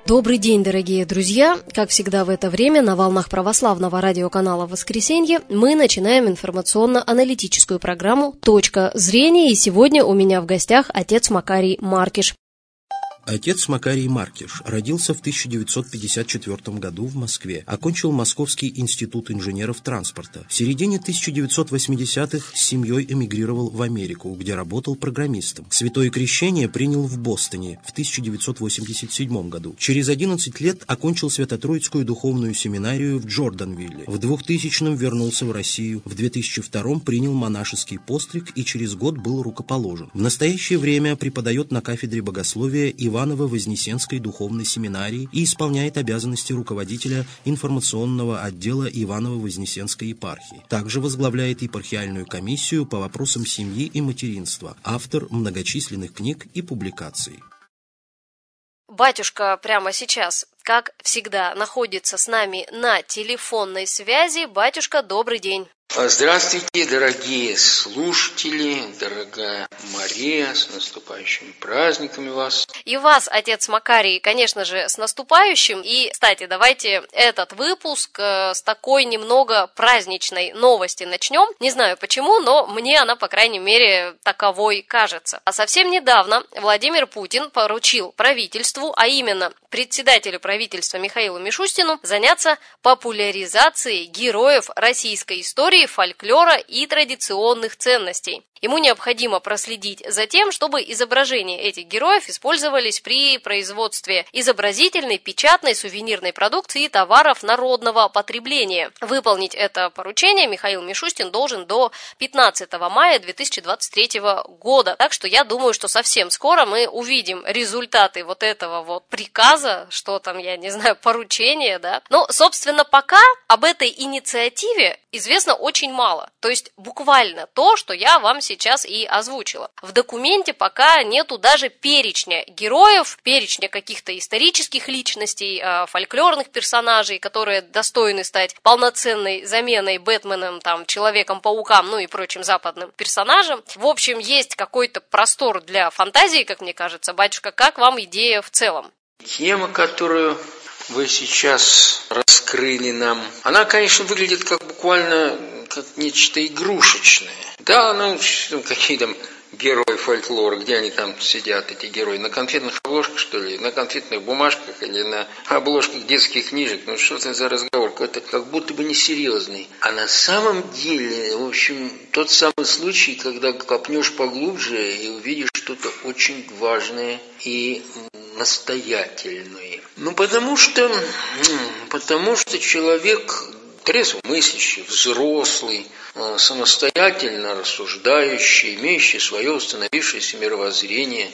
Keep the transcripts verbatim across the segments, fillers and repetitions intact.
Добрый день, дорогие друзья! Как всегда в это время на волнах православного радиоканала «Воскресенье» мы начинаем информационно-аналитическую программу «Точка зрения», и сегодня у меня в гостях отец Макарий Маркиш. Отец Макарий Маркиш родился в тысяча девятьсот пятьдесят четвёртом году в Москве. Окончил Московский институт инженеров транспорта. В середине тысяча девятьсот восьмидесятых с семьей эмигрировал в Америку, где работал программистом. Святое крещение принял в Бостоне в тысяча девятьсот восемьдесят седьмом году. Через одиннадцать лет окончил Свято-Троицкую духовную семинарию в Джорданвилле. В двухтысячном вернулся в Россию. В две тысячи втором принял монашеский постриг и через год был рукоположен. В настоящее время преподает на кафедре богословия и Иваново-Вознесенской духовной семинарии и исполняет обязанности руководителя информационного отдела Иваново-Вознесенской епархии. Также возглавляет епархиальную комиссию по вопросам семьи и материнства, автор многочисленных книг и публикаций. Батюшка прямо сейчас, как всегда, находится с нами на телефонной связи. Батюшка, добрый день. Здравствуйте, дорогие слушатели, дорогая Мария, с наступающими праздниками вас. И вас, отец Макарий, конечно же, с наступающим. И, кстати, давайте этот выпуск с такой немного праздничной новости начнем. Не знаю почему, но мне она, по крайней мере, таковой кажется. А совсем недавно Владимир Путин поручил правительству, а именно председателю правительства Михаилу Мишустину, заняться популяризацией героев российской истории, фольклора и традиционных ценностей. Ему необходимо проследить за тем, чтобы изображения этих героев использовались при производстве изобразительной, печатной, сувенирной продукции и товаров народного потребления. Выполнить это поручение Михаил Мишустин должен до пятнадцатого мая две тысячи двадцать третьего года. Так что я думаю, что совсем скоро мы увидим результаты вот этого вот приказа, что там, я не знаю, поручения, да. Но, собственно, пока об этой инициативе известно очень мало. То есть буквально то, что я вам сейчас сейчас и озвучила. В документе пока нету даже перечня героев, перечня каких-то исторических личностей, фольклорных персонажей, которые достойны стать полноценной заменой Бэтменом, там, Человеком-паукам, ну и прочим западным персонажам. В общем, есть какой-то простор для фантазии, как мне кажется. Батюшка, как вам идея в целом? Тема, которую вы сейчас раскрыли нам, она, конечно, выглядит как буквально как нечто игрушечное. Да, ну, какие там герои фольклора, где они там сидят, эти герои, на конфетных обложках, что ли, на конфетных бумажках или на обложках детских книжек, ну что это за разговор, это как будто бы несерьезный. А на самом деле, в общем, тот самый случай, когда копнешь поглубже и увидишь что-то очень важное и настоятельное. Ну, потому что, потому что человек трезвомыслящий, взрослый, самостоятельно рассуждающий, имеющий свое установившееся мировоззрение,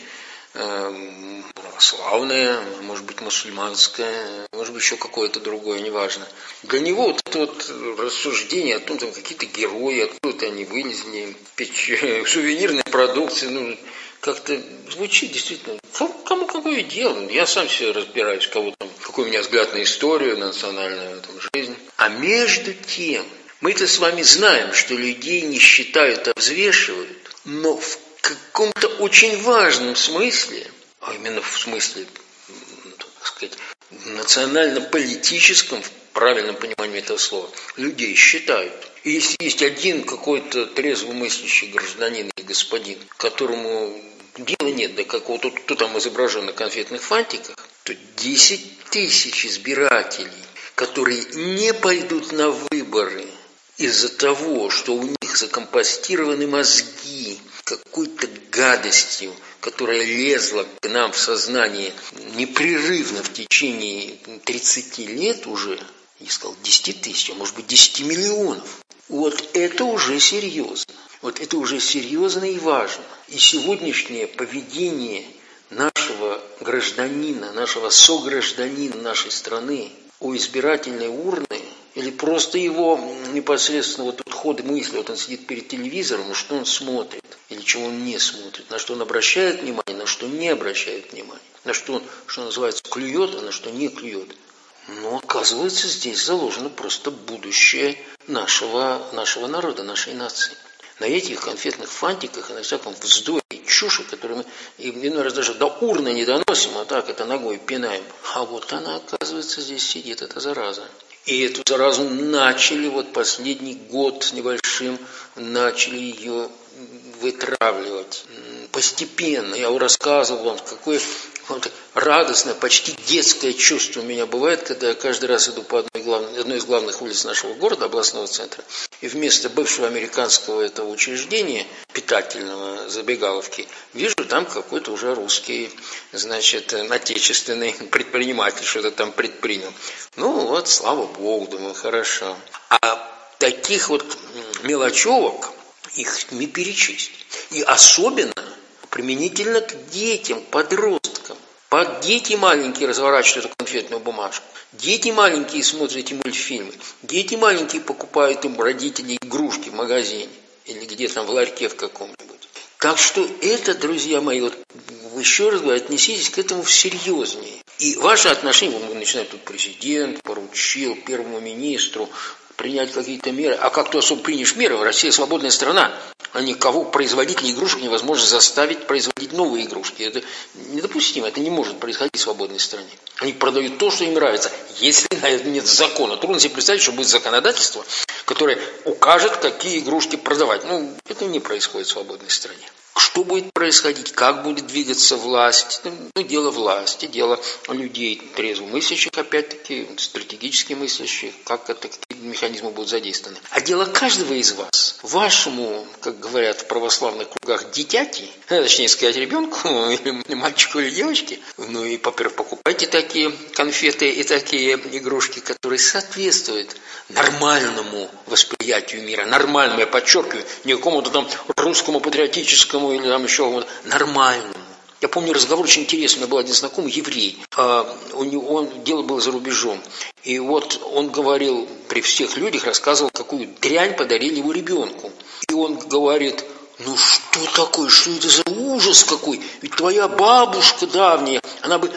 православное, может быть, мусульманское, может быть, еще какое-то другое, неважно. Для него вот это вот рассуждение о том, там какие-то герои, откуда-то они вылезли, сувенирные продукции, ну, как-то звучит действительно, кому какое дело? Я сам себе разбираюсь, кого там, какой у меня взгляд на историю, на национальную там, жизнь. А между тем, мы-то с вами знаем, что людей не считают, а взвешивают, но в каком-то очень важном смысле, а именно в смысле, так сказать, национально-политическом, в правильном понимании этого слова, людей считают. И если есть один какой-то трезвомыслящий гражданин и господин, которому дела нет до какого-то, кто там изображен на конфетных фантиках, то десять тысяч избирателей, которые не пойдут на выборы из-за того, что у них закомпостированы мозги какой-то гадостью, которая лезла к нам в сознание непрерывно в течение тридцати лет уже, я сказал десять тысяч, а может быть десять миллионов. Вот это уже серьезно. Вот это уже серьезно и важно. И сегодняшнее поведение нашего гражданина, нашего согражданина нашей страны у избирательной урны, или просто его непосредственно вот ход мысли, вот он сидит перед телевизором, и что он смотрит, или чего он не смотрит, на что он обращает внимание, на что не обращает внимания, на что он, что называется, клюет, а на что не клюет. Но оказывается, здесь заложено просто будущее нашего, нашего народа, нашей нации. На этих конфетных фантиках и на всяком вздоре, чуши, которую мы иной раз даже до урны не доносим, а так это ногой пинаем. А вот она, оказывается, здесь сидит, эта зараза. И эту заразу начали, вот последний год с небольшим, начали ее вытравливать. Постепенно. Я рассказывал вам, какое вот радостное, почти детское чувство у меня бывает, когда я каждый раз иду по одной, главной, одной из главных улиц нашего города, областного центра, и вместо бывшего американского этого учреждения, питательного забегаловки, вижу там какой-то уже русский, значит, отечественный предприниматель что-то там предпринял. Ну вот, слава богу, думаю, хорошо. А таких вот мелочевок их не перечесть. И особенно применительно к детям, подросткам. Под дети маленькие разворачивают эту конфетную бумажку. Дети маленькие смотрят эти мультфильмы. Дети маленькие покупают им родители игрушки в магазине. Или где-то там в ларьке в каком-нибудь. Так что это, друзья мои, вот еще раз говорю, отнеситесь к этому всерьезнее. И ваше отношение, вы начинаете тут президент поручил первому министру принять какие-то меры. А как ты особо примешь меры? Россия свободная страна. А никого производителей игрушек невозможно заставить производить новые игрушки. Это недопустимо. Это не может происходить в свободной стране. Они продают то, что им нравится. Если на это нет закона, трудно себе представить, что будет законодательство, которое укажет, какие игрушки продавать. Ну, это не происходит в свободной стране. Что будет происходить, как будет двигаться власть, ну, дело власти, дело людей трезвомыслящих, опять-таки, стратегически мыслящих, как это, какие механизмы будут задействованы. А дело каждого из вас, вашему, как говорят в православных кругах, дитяти, точнее сказать, ребенку, или мальчику, или девочке, ну и, во-первых, покупайте такие конфеты и такие игрушки, которые соответствуют нормальному восприятию мира, нормальному, я подчеркиваю, не какому-то там русскому патриотическому или там еще кому-то, нормальному. Я помню разговор очень интересный, у меня был один знакомый еврей, а, у него он, дело было за рубежом, и вот он говорил, при всех людях рассказывал, какую дрянь подарили его ребенку. И он говорит: ну что такое, что это за ужас какой, ведь твоя бабушка давняя, она бы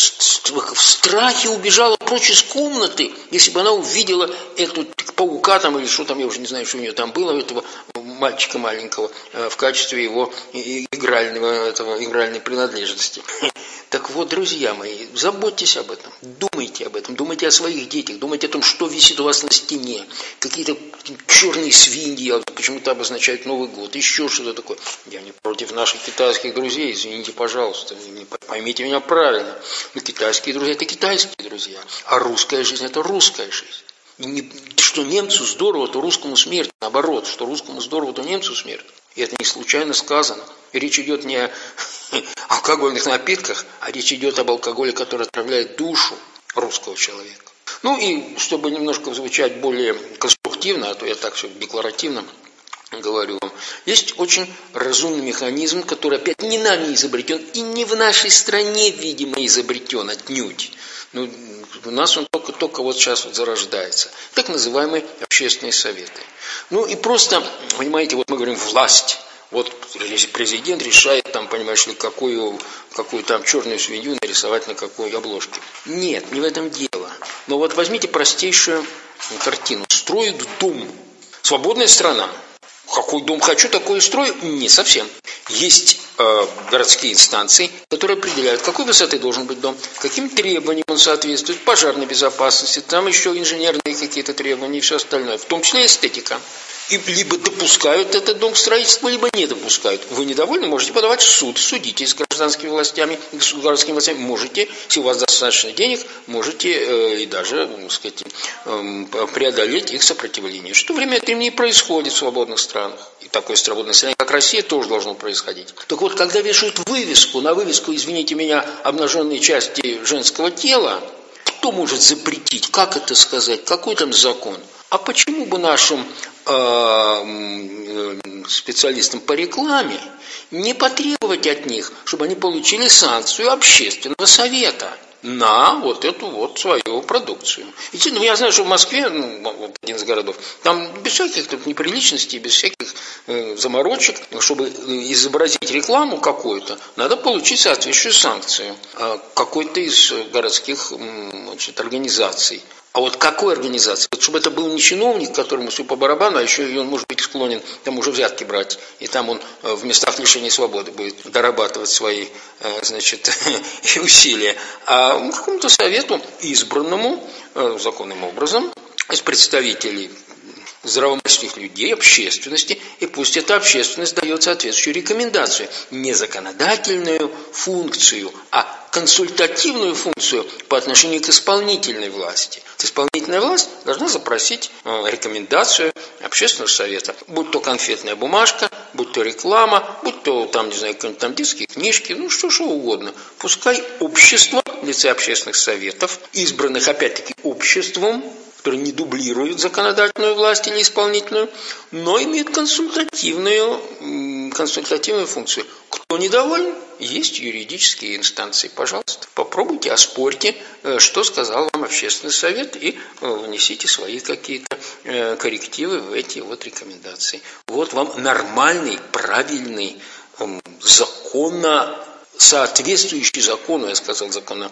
в страхе убежала прочь из комнаты, если бы она увидела эту паука там или что там, я уже не знаю, что у нее там было, этого мальчика маленького, в качестве его игрального, этого, игральной принадлежности. Так вот, друзья мои, заботьтесь об этом, думайте об этом, думайте о своих детях, думайте о том, что висит у вас на стене, какие-то черные свиньи почему-то обозначают Новый год, еще что-то такое. Я не против наших китайских друзей, извините, пожалуйста, поймите меня правильно. Но китайские друзья – это китайские друзья, а русская жизнь – это русская жизнь. И не, что немцу здорово, то русскому смерть. Наоборот, что русскому здорово, то немцу смерть. И это не случайно сказано. И речь идет не о алкогольных напитках, а речь идет об алкоголе, который отравляет душу русского человека. Ну и чтобы немножко звучать более конструктивно, а то я так все декларативно говорю вам, есть очень разумный механизм, который опять не нами изобретен и не в нашей стране, видимо, изобретен отнюдь. Ну, у нас он только, только вот сейчас вот зарождается. Так называемые общественные советы. Ну и просто, понимаете, вот мы говорим власть. Вот президент решает, там, понимаешь ли, какую, какую там черную свинью нарисовать на какой обложке. Нет, не в этом дело. Но вот возьмите простейшую картину. Строят дом. Свободная страна. Какой дом хочу, такой и строю? Не совсем. Есть э, городские инстанции, которые определяют, какой высоты должен быть дом, каким требованиям он соответствует, пожарной безопасности, там еще инженерные какие-то требования и все остальное, в том числе эстетика. И либо допускают этот дом к строительству, либо не допускают. Вы недовольны, можете подавать в суд, судитесь с гражданскими властями, с городскими властями. Можете, если у вас достаточно денег, можете э, и даже, так сказать, э, преодолеть их сопротивление. Что время от времени происходит в свободных странах. И такой свободной стране, как Россия, тоже должно происходить. Так вот, когда вешают вывеску, на вывеску, извините меня, обнаженные части женского тела, кто может запретить? Как это сказать? Какой там закон? А почему бы нашим э, специалистам по рекламе не потребовать от них, чтобы они получили санкцию общественного совета на вот эту вот свою продукцию? И ну, я знаю, что в Москве, ну, один из городов, там без всяких тут неприличностей, без всяких э, заморочек, чтобы изобразить рекламу какую-то, надо получить соответствующую санкцию э, какой-то из городских, значит, организаций. А вот какой организации? Вот чтобы это был не чиновник, которому все по барабану, а еще и он может быть склонен там уже взятки брать. И там он в местах лишения свободы будет дорабатывать свои, значит, усилия. А какому-то совету, избранному законным образом, из представителей здравомыслящих людей, общественности, и пусть эта общественность дает соответствующую рекомендацию. Не законодательную функцию, а консультативную функцию по отношению к исполнительной власти. Исполнительная власть должна запросить рекомендацию общественного совета. Будь то конфетная бумажка, будь то реклама, будь то там, не знаю, какие-нибудь там детские книжки, ну что, что угодно. Пускай общество в лице общественных советов, избранных опять-таки обществом, которые не дублируют законодательную власть или исполнительную, но имеют консультативную, консультативную функцию. Кто недоволен, есть юридические инстанции. Пожалуйста, попробуйте, оспорьте, что сказал вам общественный совет, и внесите свои какие-то коррективы в эти вот рекомендации. Вот вам нормальный, правильный, законно соответствующий закону, я сказал, законно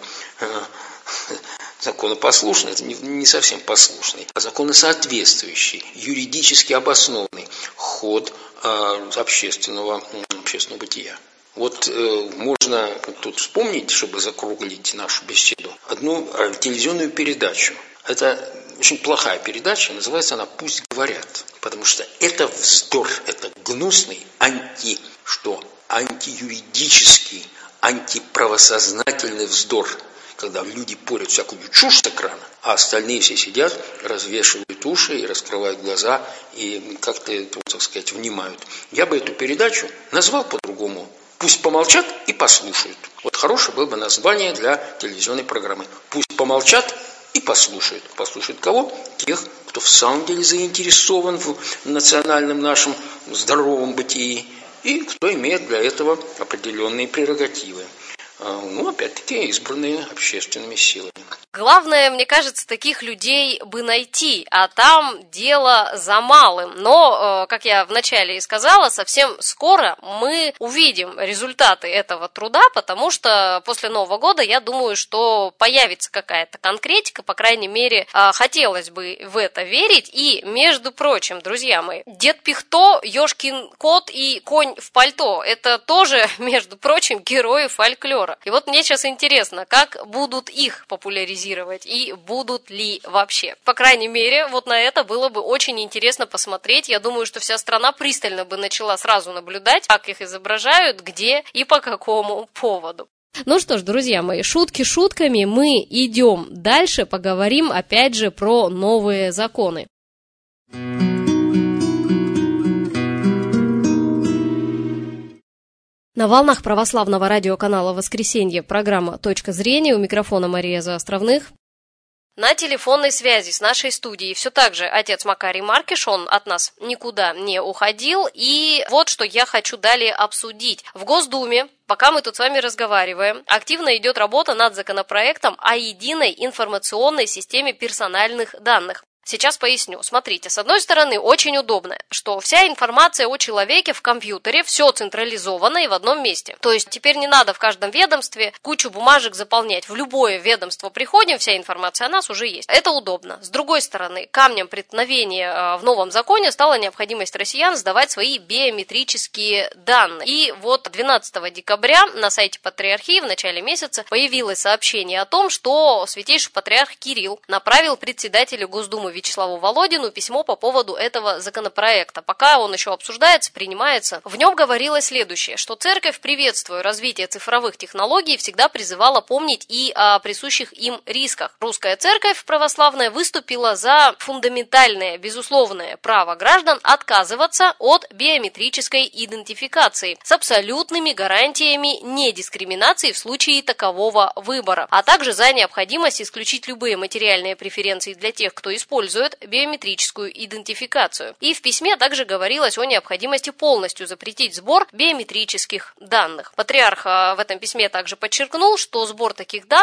законопослушный, это не, не совсем послушный, а законосоответствующий, юридически обоснованный ход э, общественного, общественного бытия. Вот э, можно тут вспомнить, чтобы закруглить нашу беседу, одну э, телевизионную передачу. Это очень плохая передача, называется она «Пусть говорят», потому что это вздор, это гнусный анти, что антиюридический, антиправосознательный вздор, когда люди порят всякую чушь с экрана, а остальные все сидят, развешивают уши и раскрывают глаза и как-то, так сказать, внимают. Я бы эту передачу назвал по-другому. Пусть помолчат и послушают. Вот хорошее было бы название для телевизионной программы. Пусть помолчат и послушают. Послушают кого? Тех, кто в самом деле заинтересован в национальном нашем здоровом бытии и кто имеет для этого определенные прерогативы. Ну, опять-таки, избранные общественными силами. Главное, мне кажется, таких людей бы найти, а там дело за малым. Но, как я вначале и сказала, совсем скоро мы увидим результаты этого труда, потому что после Нового года, я думаю, что появится какая-то конкретика, по крайней мере, хотелось бы в это верить. И, между прочим, друзья мои, Дед Пихто, Ёшкин кот и конь в пальто – это тоже, между прочим, герои фольклора. И вот мне сейчас интересно, как будут их популяризировать и будут ли вообще. По крайней мере, вот на это было бы очень интересно посмотреть. Я думаю, что вся страна пристально бы начала сразу наблюдать, как их изображают, где и по какому поводу. Ну что ж, друзья мои, шутки шутками, мы идем дальше, поговорим опять же про новые законы. На волнах православного радиоканала «Воскресенье» программа «Точка зрения». У микрофона Мария Заостровных. На телефонной связи с нашей студией все так же отец Макарий Маркиш, он от нас никуда не уходил. И вот что я хочу далее обсудить. В Госдуме, пока мы тут с вами разговариваем, активно идет работа над законопроектом о единой информационной системе персональных данных. Сейчас поясню. Смотрите, с одной стороны, очень удобно, что вся информация о человеке в компьютере, все централизовано и в одном месте. То есть теперь не надо в каждом ведомстве кучу бумажек заполнять. В любое ведомство приходим, вся информация о нас уже есть. Это удобно. С другой стороны, камнем преткновения в новом законе стала необходимость россиян сдавать свои биометрические данные. И вот двенадцатого декабря на сайте Патриархии в начале месяца появилось сообщение о том, что святейший патриарх Кирилл направил председателю Госдумы Вячеславу Володину письмо по поводу этого законопроекта. Пока он еще обсуждается, принимается, в нем говорилось следующее, что церковь, приветствуя развитие цифровых технологий, всегда призывала помнить и о присущих им рисках. Русская церковь православная выступила за фундаментальное, безусловное право граждан отказываться от биометрической идентификации с абсолютными гарантиями недискриминации в случае такового выбора, а также за необходимость исключить любые материальные преференции для тех, кто использует биометрическую идентификацию. И в письме также говорилось о необходимости полностью запретить сбор биометрических данных. Патриарх в этом письме также подчеркнул, что сбор таких данных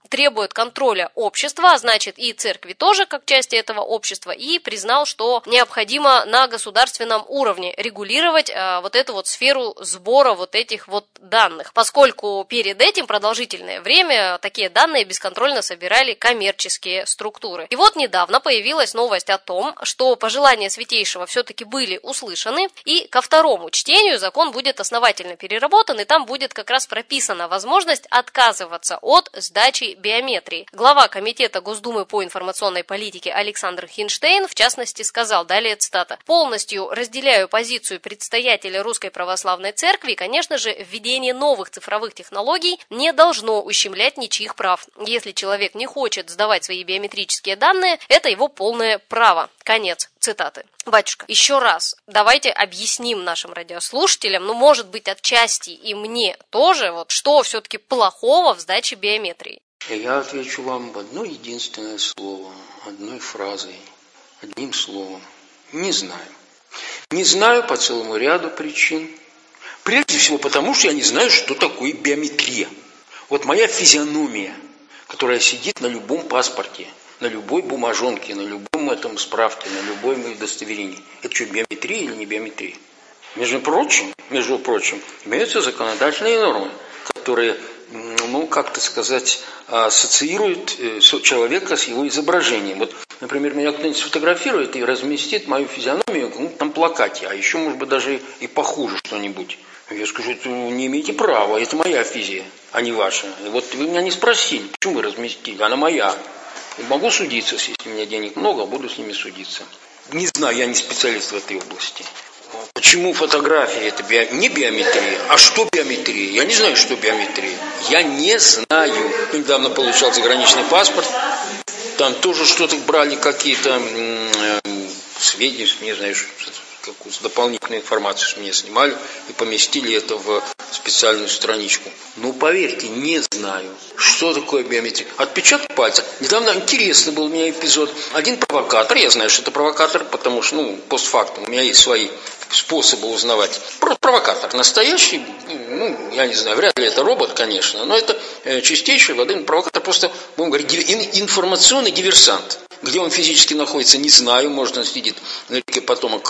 требует контроля общества, а значит и церкви тоже как части этого общества, и признал, что необходимо на государственном уровне регулировать а, вот эту вот сферу сбора вот этих вот данных, поскольку перед этим продолжительное время такие данные бесконтрольно собирали коммерческие структуры. И вот недавно появилась новость о том, что пожелания Святейшего все-таки были услышаны, и ко второму чтению закон будет основательно переработан, и там будет как раз прописана возможность отказываться от сдачи биометрии. Глава Комитета Госдумы по информационной политике Александр Хинштейн, в частности, сказал, далее цитата: «Полностью разделяю позицию предстоятеля Русской Православной Церкви, и, конечно же, введение новых цифровых технологий не должно ущемлять ничьих прав. Если человек не хочет сдавать свои биометрические данные, это его полное право». Конец цитаты. Батюшка, еще раз давайте объясним нашим радиослушателям, ну, может быть, отчасти и мне тоже, вот что все-таки плохого в сдаче биометрии. Я отвечу вам в одно единственное слово, одной фразой, одним словом. Не знаю. Не знаю по целому ряду причин. Прежде всего потому, что я не знаю, что такое биометрия. Вот моя физиономия, которая сидит на любом паспорте, на любой бумажонке, на любом этом справке, на любой моем удостоверении. Это что, биометрия или не биометрия? Между прочим, между прочим, имеются законодательные нормы, которые, ну, как-то сказать, ассоциируют человека с его изображением. Вот, например, меня кто-нибудь сфотографирует и разместит мою физиономию в каком-то там плакате, а еще, может быть, даже и похуже что-нибудь. Я скажу, это не имеете права, это моя физия, а не ваша. И вот вы меня не спросили, почему вы разместили, она моя. Могу судиться, если у меня денег много, буду с ними судиться. Не знаю, я не специалист в этой области. Почему фотография это био... не биометрия, а что биометрия? Я не знаю, что биометрия. Я не знаю. Недавно получал заграничный паспорт. Там тоже что-то брали, какие-то э, сведения, не знаю, какую-то дополнительную информацию с меня снимали и поместили это в специальную страничку. Ну, поверьте, не знаю, что такое биометрия. Отпечаток пальца. Недавно интересный был у меня эпизод. Один провокатор, я знаю, что это провокатор, потому что, ну, постфактум, у меня есть свои способы узнавать. Просто провокатор настоящий, ну, я не знаю, вряд ли это робот, конечно, но это э, чистейший воды провокатор, просто, будем говорить, информационный диверсант. Где он физически находится, не знаю. Может, он сидит на реке Потомок,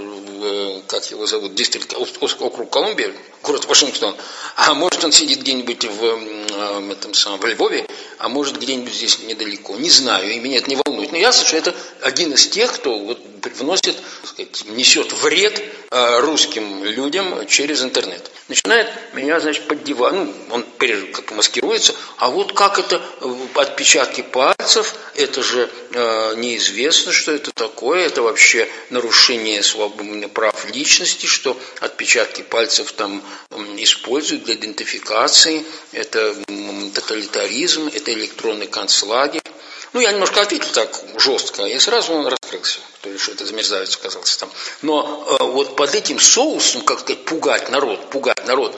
э, как его зовут, дистрикт, округ Колумбия, город Вашингтон. А может, он сидит где-нибудь в, э, этом самом, в Львове, а может, где-нибудь здесь недалеко. Не знаю, и меня это не волнует. Но ясно, что это один из тех, кто вот вносит, так сказать, несет вред э, русским людям через интернет. Начинает меня, значит, поддевать, ну, он как маскируется, а вот как это отпечатки пальцев, это же э, неизвестно, что это такое, это вообще нарушение свободы, прав личности, что отпечатки пальцев там э, используют для идентификации, это э, тоталитаризм, это электронный концлагерь. Ну, я немножко ответил так жестко, и сразу он раскрылся, кто решил, это за мерзавец оказался там. Но э, вот под этим соусом, как сказать, пугать народ, пугать народ,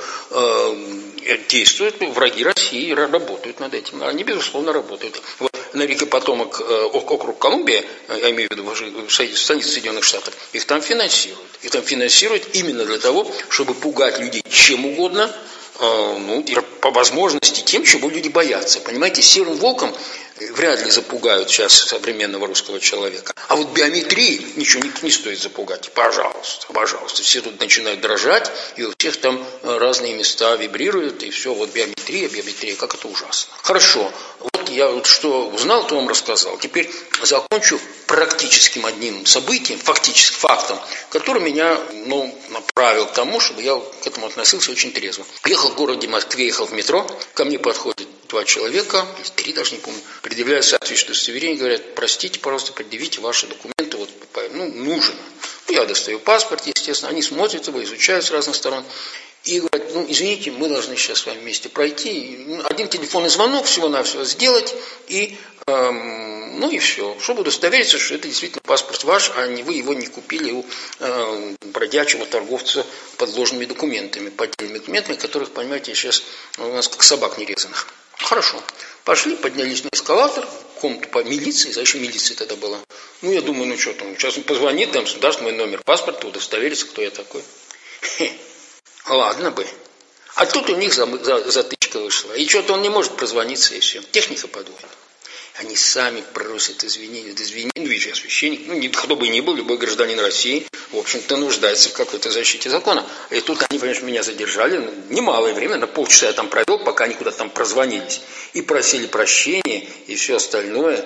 э, действуют враги России, работают над этим. Они, безусловно, работают. Вот на реке Потомок, э, округ Колумбия, я имею в виду в столице Соединенных Штатов, их там финансируют. Их там финансируют именно для того, чтобы пугать людей чем угодно, э, ну, и по возможности тем, чего люди боятся. Понимаете, серым волком вряд ли запугают сейчас современного русского человека. А вот биометрии ничего не, не стоит запугать. Пожалуйста, пожалуйста. Все тут начинают дрожать, и у всех там разные места вибрируют, и все, вот биометрия, биометрия, как это ужасно. Хорошо, вот я вот что узнал, то вам рассказал. Теперь закончу практическим одним событием, фактическим фактом, который меня, ну, направил к тому, чтобы я к этому относился очень трезво. Ехал в городе Москве, ехал в метро, ко мне подходит два человека, или три даже не помню, предъявляют соответствующее удостоверение, говорят, простите, пожалуйста, предъявите ваши документы, вот, ну, нужно. Ну, я достаю паспорт, естественно, они смотрят его, изучают с разных сторон, и говорят, ну, извините, мы должны сейчас с вами вместе пройти, один телефонный звонок всего-навсего сделать, и, эм, ну, и все, чтобы удостовериться, что это действительно паспорт ваш, а не вы его не купили у э, бродячего торговца подложными документами, поддельными документами, которых, понимаете, сейчас у нас как собак нерезанных. Хорошо. Пошли, поднялись на эскалатор, в комнату по милиции, за еще милиция тогда была. Ну, я думаю, ну что там, сейчас он позвонит, там, даст мой номер паспорта, удостоверится, кто я такой. Хе. Ладно бы. А тут у них за, за, затычка электричество вышло, и что-то он не может прозвониться, и все. Техника подводит. Они сами просят извинения, извинения, ну, видишь, я священник, ну, кто бы ни был, любой гражданин России, в общем-то, нуждается в какой-то защите закона. И тут они, понимаешь, меня задержали, ну, немалое время, на полчаса я там провел, пока они куда-то там прозвонились, и просили прощения, и все остальное.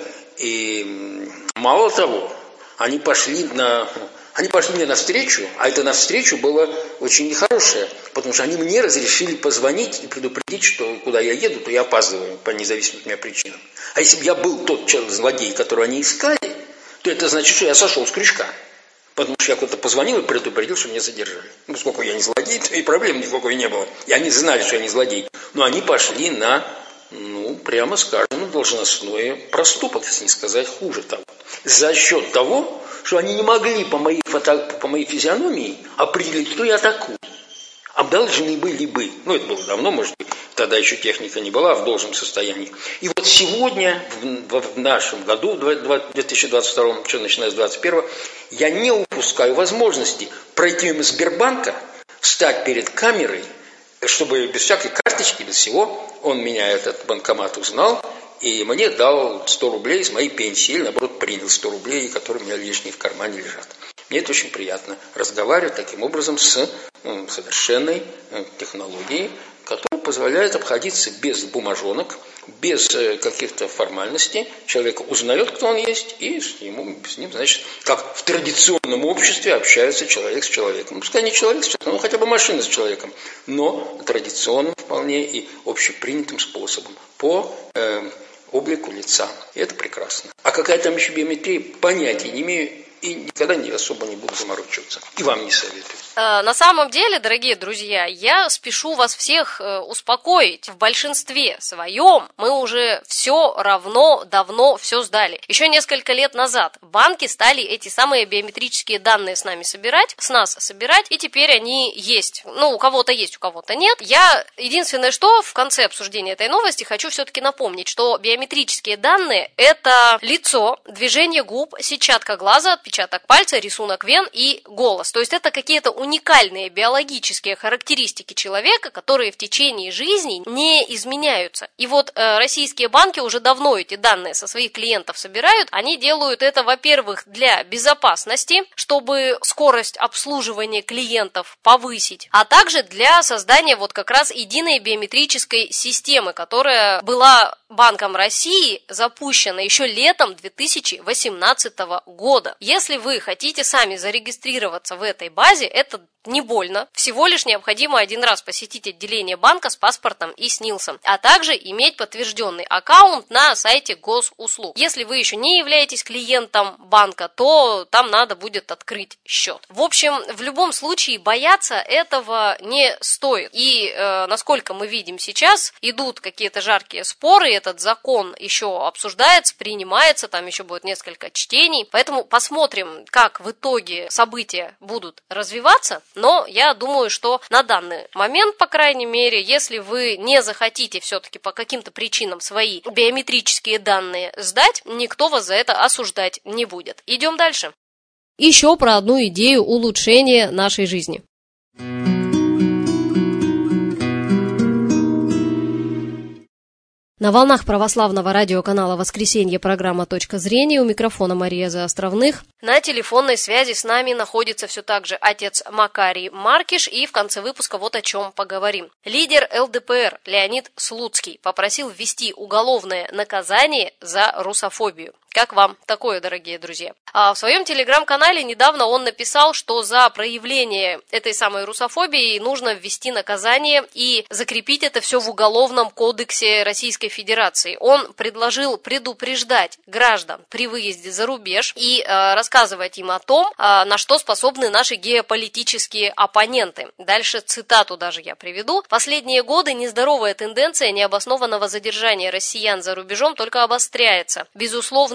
И мало того, они пошли на... Они пошли мне навстречу, а это навстречу было очень нехорошее, потому что они мне разрешили позвонить и предупредить, что куда я еду, то я опаздываю по независимым от меня причинам. А если бы я был тот человек, злодей, которого они искали, то это значит, что я сошел с крючка. Потому что я куда-то позвонил и предупредил, что меня задержали. Ну, сколько я не злодей, то и проблем никакой не было. И они знали, что я не злодей. Но они пошли на, ну, прямо скажем, должностной проступок, если не сказать хуже того. За счет того, что они не могли по моей, фото, по моей физиономии определить, кто я такой. А должны были бы. Ну, это было давно, может быть, тогда еще техника не была в должном состоянии. И вот сегодня, в, в нашем году, в две тысячи двадцать втором, что начиная с двадцать первого, я не упускаю возможности пройти мимо Сбербанка, встать перед камерой, чтобы без всякой карточки, без всего, он меня, этот банкомат, узнал, и мне дал сто рублей из моей пенсии, или, наоборот, принял сто рублей, которые у меня лишние в кармане лежат. Мне это очень приятно, разговаривать таким образом с ну, совершенной э, технологией, которая позволяет обходиться без бумажонок, без э, каких-то формальностей. Человек узнает, кто он есть, и с, ему, с ним, значит, как в традиционном обществе общается человек с человеком. Ну, пускай не человек с человеком, ну, хотя бы машина с человеком, но традиционным вполне и общепринятым способом, по э, облику лица. И это прекрасно. А какая там еще биометрия, понятия не имею, и никогда не особо не буду заморочиваться. И вам не советую. На самом деле, дорогие друзья, я спешу вас всех успокоить. В большинстве своем мы уже все равно давно все сдали. Еще несколько лет назад банки стали эти самые биометрические данные с нами собирать, с нас собирать, и теперь они есть. Ну, у кого-то есть, у кого-то нет. Я единственное, что в конце обсуждения этой новости хочу все-таки напомнить, что биометрические данные – это лицо, движение губ, сетчатка глаза, отпечаток пальца, рисунок вен и голос. То есть это какие-то уникальные биологические характеристики человека, которые в течение жизни не изменяются. И вот э, российские банки уже давно эти данные со своих клиентов собирают. Они делают это, во-первых, для безопасности, чтобы скорость обслуживания клиентов повысить, а также для создания вот как раз единой биометрической системы, которая была Банком России запущена еще летом две тысячи восемнадцатого года. Если вы хотите сами зарегистрироваться в этой базе, это не больно. Всего лишь необходимо один раз посетить отделение банка с паспортом и СНИЛСом, а также иметь подтвержденный аккаунт на сайте госуслуг. Если вы еще не являетесь клиентом банка, то там надо будет открыть счет. В общем, в любом случае бояться этого не стоит. И э, насколько мы видим сейчас, идут какие-то жаркие споры, этот закон еще обсуждается, принимается, там еще будет несколько чтений. Поэтому посмотрим, как в итоге события будут развиваться. Но я думаю, что на данный момент, по крайней мере, если вы не захотите все-таки по каким-то причинам свои биометрические данные сдать, никто вас за это осуждать не будет. Идем дальше. Еще про одну идею улучшения нашей жизни. На волнах православного радиоканала «Воскресенье» программа «Точка зрения». У микрофона Мария Заостровных. На телефонной связи с нами находится все так же отец Макарий Маркиш. И в конце выпуска вот о чем поговорим. Лидер эл дэ пэ эр Леонид Слуцкий попросил ввести уголовное наказание за русофобию. Как вам такое, дорогие друзья? А в своем телеграм-канале недавно он написал, что за проявление этой самой русофобии нужно ввести наказание и закрепить это все в Уголовном кодексе Российской Федерации. Он предложил предупреждать граждан при выезде за рубеж и э, рассказывать им о том, э, на что способны наши геополитические оппоненты. Дальше цитату даже я приведу. «Последние годы нездоровая тенденция необоснованного задержания россиян за рубежом только обостряется. Безусловно,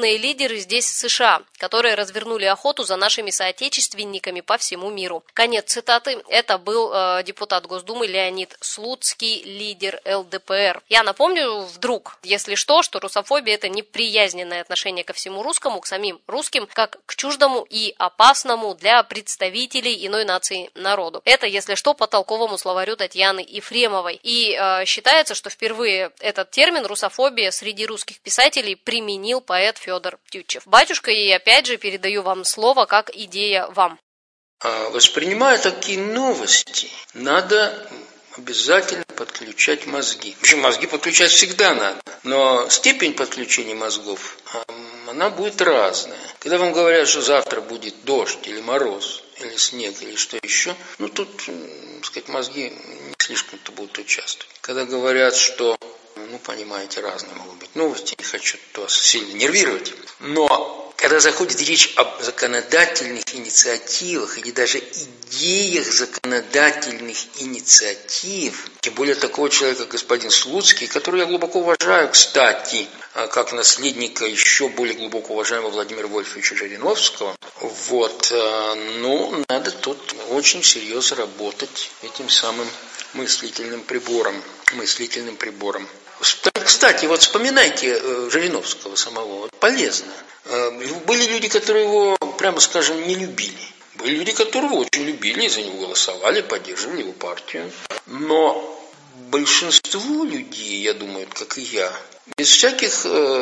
главные лидеры здесь США, которые развернули охоту за нашими соотечественниками по всему миру. Конец цитаты. Это был э, депутат Госдумы Леонид Слуцкий, лидер эл дэ пэ эр. Я напомню вдруг, если что, что русофобия – это неприязненное отношение ко всему русскому, к самим русским, как к чуждому и опасному для представителей иной нации народу. Это, если что, по толковому словарю Татьяны Ефремовой. И э, считается, что впервые этот термин русофобия среди русских писателей применил поэт Федор Тютчев. Батюшка, и опять же передаю вам слово как идея вам. Воспринимая такие новости, надо обязательно подключать мозги. Причем мозги подключать всегда надо, но степень подключения мозгов, она будет разная. Когда вам говорят, что завтра будет дождь или мороз, или снег, или что еще, ну тут, так сказать, мозги не слишком-то будут участвовать. Когда говорят, что, ну, понимаете, разные могут быть новости, не хочу вас сильно нервировать, но когда заходит речь об законодательных инициативах или даже идеях законодательных инициатив, тем более такого человека, как господин Слуцкий, который я глубоко уважаю, кстати, как наследника еще более глубоко уважаемого Владимира Вольфовича Жириновского, вот, ну, надо тут очень серьезно работать этим самым мыслительным прибором, мыслительным прибором. Кстати, вот вспоминайте Жириновского самого, полезно. Были люди, которые его, прямо скажем, не любили. Были люди, которые его очень любили, за него голосовали, поддерживали его партию. Но большинство людей, я думаю, как и я, без всяких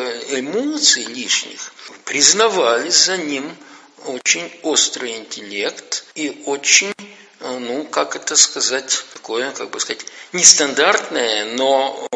эмоций лишних, признавали за ним очень острый интеллект и очень, ну, как это сказать, такое, как бы сказать, нестандартное, но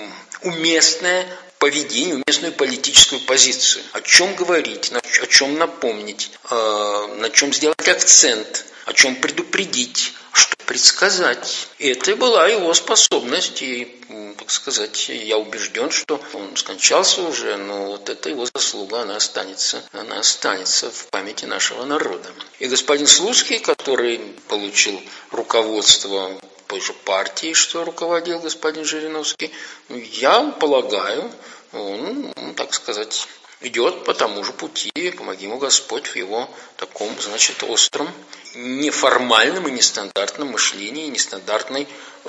уместное поведение, уместную политическую позицию. О чем говорить, о чем напомнить, на чем сделать акцент, о чем предупредить, что предсказать. И это была его способность, и, так сказать, я убежден, что он скончался уже, но вот это его заслуга, она останется, она останется в памяти нашего народа. И господин Слуцкий, который получил руководство той же партии, что руководил господин Жириновский, я полагаю, он, так сказать, идет по тому же пути, помоги ему Господь в его таком, значит, остром, неформальном и нестандартном мышлении, нестандартной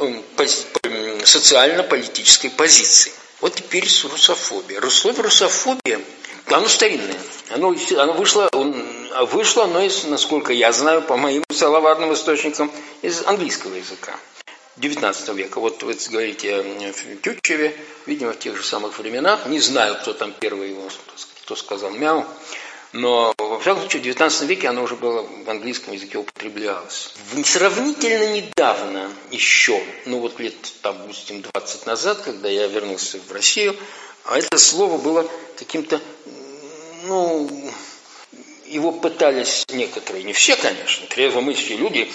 э, социально-политической позиции. Вот теперь с русофобией. Слово русофобия, оно старинное. Оно, оно вышло, вышло оно, из, насколько я знаю, по моим словарным источникам, из английского языка девятнадцатого века. Вот вы говорите о Тютчеве, видимо, в тех же самых временах. Не знаю, кто там первый его, кто сказал мяу, но, во всяком случае, в девятнадцатом веке оно уже было в английском языке употреблялось. Сравнительно недавно еще, ну вот лет, там, допустим, двадцать назад, когда я вернулся в Россию, а это слово было каким-то, ну, его пытались некоторые, не все, конечно, трезвомыслящие люди.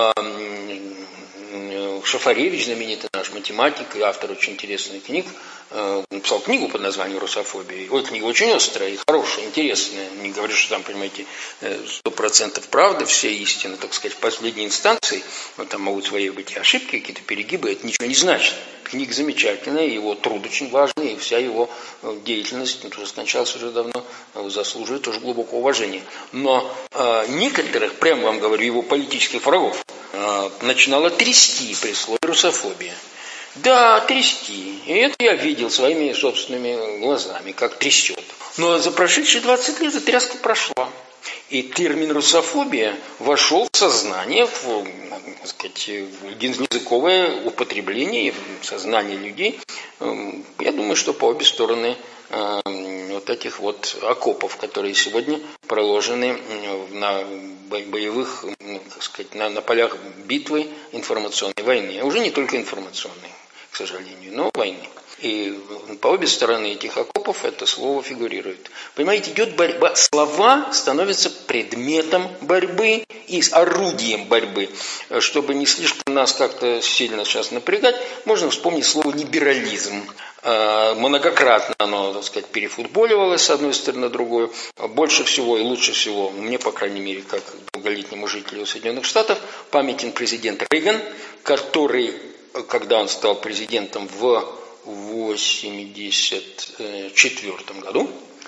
Шафаревич, знаменитый наш математик и автор очень интересных книг, написал книгу под названием «Русофобия». Ой, книга очень острая и хорошая, интересная. Не говорю, что там, понимаете, сто процентов правда, все истины, так сказать, в последней инстанции. Но там могут свои быть и ошибки, какие-то перегибы, это ничего не значит. Книга замечательная, его труд очень важный, и вся его деятельность, он уже скончался уже давно, заслуживает тоже глубокого уважения. Но э, некоторых, прямо вам говорю, его политических врагов э, начинало трясти при слове «русофобия». Да, трясти. И это я видел своими собственными глазами, как трясет. Но за прошедшие двадцать лет эта тряска прошла. И термин «русофобия» вошел в сознание, в, так сказать, в языковое употребление, в сознание людей. Я думаю, что по обе стороны вот этих вот окопов, которые сегодня проложены на боевых, так сказать, на, на полях битвы информационной войны. А уже не только информационной, к сожалению, но войны. И по обе стороны этих окопов это слово фигурирует. Понимаете, идет борьба. Слова становятся предметом борьбы и орудием борьбы. Чтобы не слишком нас как-то сильно сейчас напрягать, можно вспомнить слово «либерализм». Многократно оно, так сказать, перефутболивалось с одной стороны на другую. Больше всего и лучше всего, мне, по крайней мере, как долголетнему жителю Соединенных Штатов, памятен президент Рейган, который, когда он стал президентом в восемьдесят четвёртом году,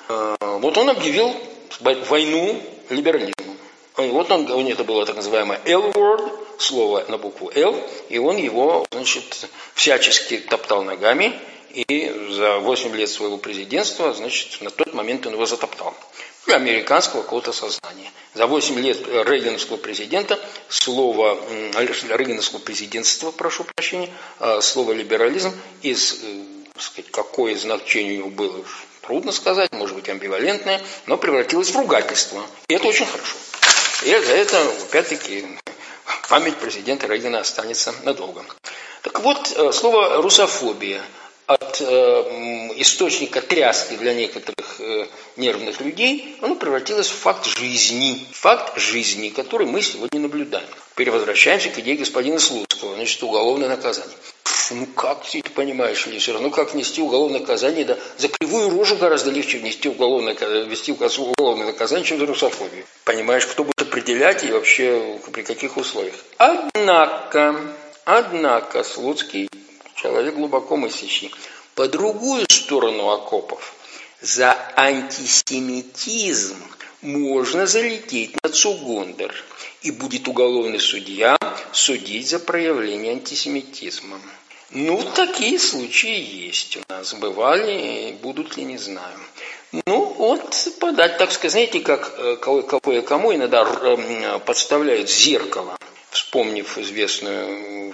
Вот он объявил войну либерализму. Вот он, у него это было так называемое L-word, слово на букву L, и он его, значит, всячески топтал ногами, и за восемь лет своего президентства, значит, на тот момент он его затоптал. Для американского какого-то сознания. За восемь лет рейгановского президента слово, рейгановского президентства, прошу прощения, слово либерализм, из, так сказать, какое значение у него было, трудно сказать, может быть амбивалентное, но превратилось в ругательство. И это очень хорошо. И за это, опять-таки, память президента Рейгана останется надолго. Так вот, слово «русофобия» от э, источника тряски для некоторых э, нервных людей, оно превратилось в факт жизни. Факт жизни, который мы сегодня наблюдаем. Теперь возвращаемся к идее господина Слуцкого, значит, уголовное наказание. Пф, ну как ты это понимаешь, или все равно, как внести уголовное наказание, да, за кривую рожу гораздо легче внести уголовное, ввести уголовное наказание, чем за русофобию. Понимаешь, кто будет определять и вообще при каких условиях. Однако, однако, Слуцкий человек глубоко мыслящий. По другую сторону окопов за антисемитизм можно залететь на Цугундер, и будет уголовный судья судить за проявление антисемитизма. Ну, такие случаи есть у нас. Бывали, будут ли, не знаю. Ну, вот подать, так сказать, знаете, как кого кому иногда подставляют зеркало, вспомнив известную...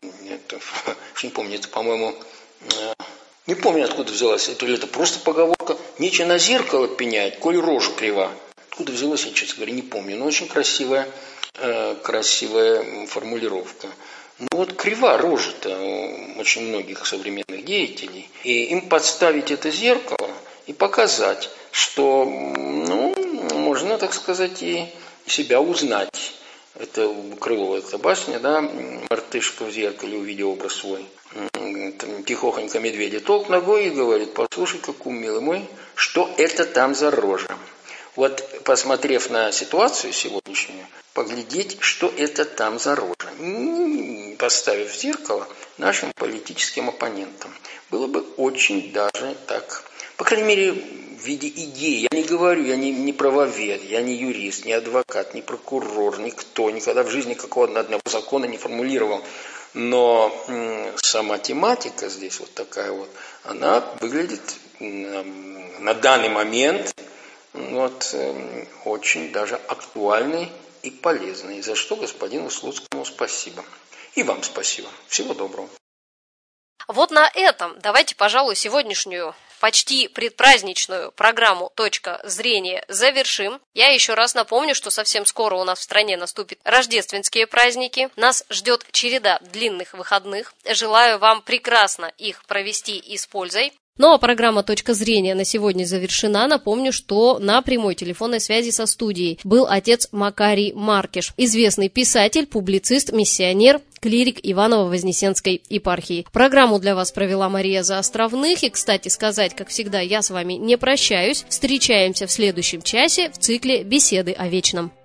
Не помню, это, по-моему, не помню, откуда взялась. Это или это просто поговорка. Нечего на зеркало пенять, коль рожа крива. Откуда взялась, я, честно говоря, не помню. Но очень красивая, красивая формулировка. Ну вот крива рожа-то у очень многих современных деятелей. И им подставить это зеркало и показать, что, ну, можно, так сказать, и себя узнать. Это у Крылова эта басня, да, мартышка в зеркале, увидел образ свой. Там, тихохонько медведя толк ногой и говорит: послушай-ка, кум, милый мой, что это там за рожа? Вот, посмотрев на ситуацию сегодняшнюю, поглядеть, что это там за рожа, поставив в зеркало нашим политическим оппонентам. Было бы очень даже так, по крайней мере, в виде идеи. Я не говорю, я не, не правовед, я не юрист, не адвокат, не прокурор, никто, никогда в жизни какого-то одного закона не формулировал. Но м, сама тематика здесь вот такая вот, она выглядит м, на данный момент вот, м, очень даже актуальной и полезной. За что господину Слуцкому спасибо. И вам спасибо. Всего доброго. Вот на этом давайте, пожалуй, сегодняшнюю почти предпраздничную программу «Точка зрения» завершим. Я еще раз напомню, что совсем скоро у нас в стране наступят рождественские праздники. Нас ждет череда длинных выходных. Желаю вам прекрасно их провести и с пользой. Ну а программа «Точка зрения» на сегодня завершена. Напомню, что на прямой телефонной связи со студией был отец Макарий Маркиш, известный писатель, публицист, миссионер, клирик Иваново-Вознесенской епархии. Программу для вас провела Мария Заостровных. И, кстати сказать, как всегда, я с вами не прощаюсь. Встречаемся в следующем часе в цикле «Беседы о вечном».